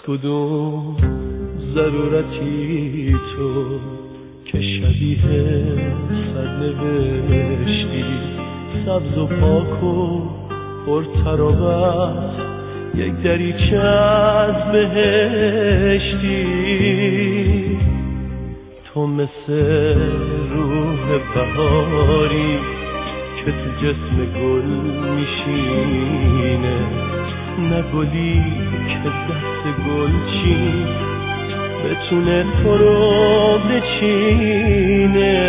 کدوم ضرورتی تو که شبیه سرنوشتی، سبز و پاک و پرتراوت، یک دریچه از بهشتی. تو مثل روح بهاری که تو جسم گل میشینه، نه گلی که دست گلچین بتونه تو رو بچینه.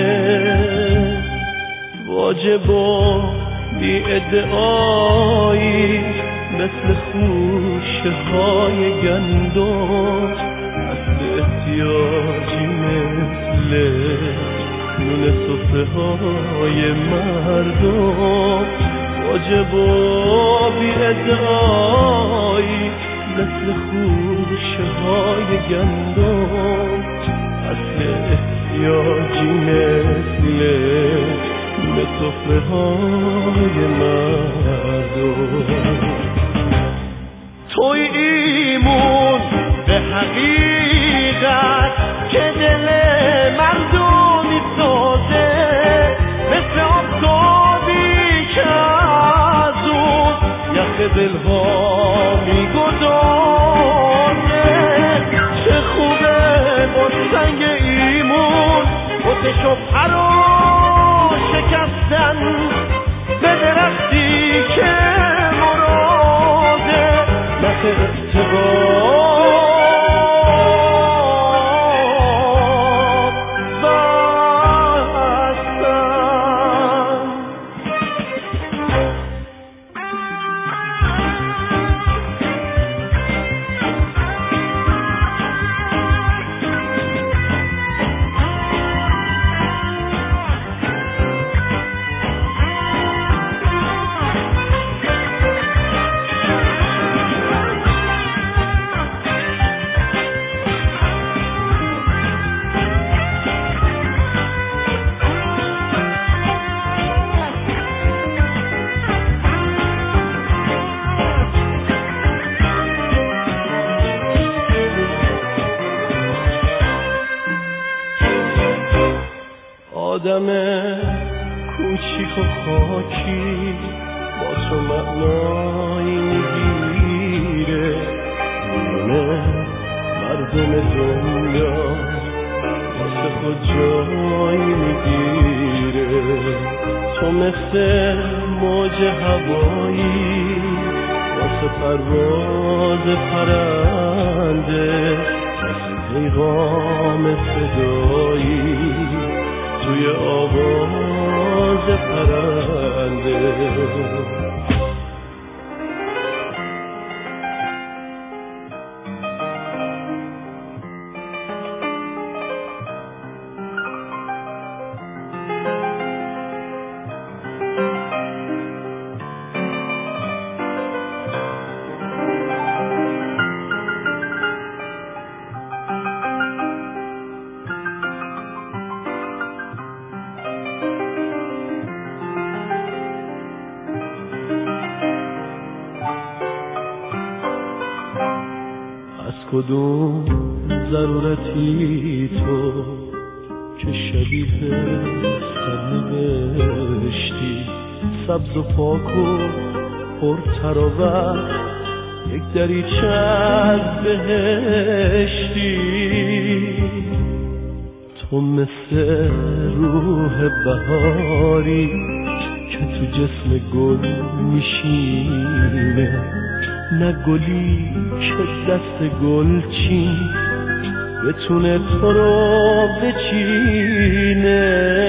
واجب و بی ادعایی مثل خوشه های گندم، اصل احتیاجی مثل نون سفره های مردم. واجب و بی ادعایی مثل خوشه های گندم، اصل احتیاجی مثل نون سفره های مردم. توی ایمون به حقیقت که دل مردم میسازه، مثل آفتابی که از اون یخ دلها میگذاره. چه خوبه با سنگ ایمون آتشو فرا شکستن به درختی که مراده نخ ارتباط بستن. آدم کوچیک و خاکی با تو معنایی میگیره، میونه مردم دنیا واسه خود جایی میگیره. تو مثل موج هوایی واسه پرواز پرنده، مثل پیغام صدایی توی آواز پرنده. کدوم ضرورتی تو که شبیه سرنوشتی، سبز و پاک و پرتراوت، یک دریچه از بهشتی. تو مثل روح بهاری که تو جسم گل میشینه، نه گلی که دست گلچین بتونه تو رو بچینه.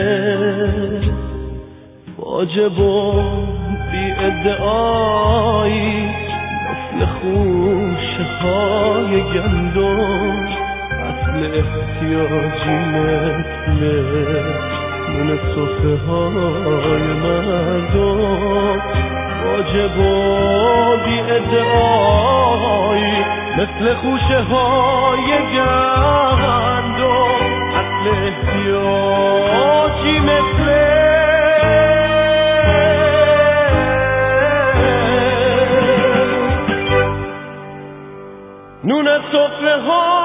واجب و بی ادعایی مثل خوشه های گندم، اصل احتیاجی مثل نون سفره های مردم. واجب و بی ادعایی مثل خوشه های گندم، اصل احتیاجی مثل نون سفره ها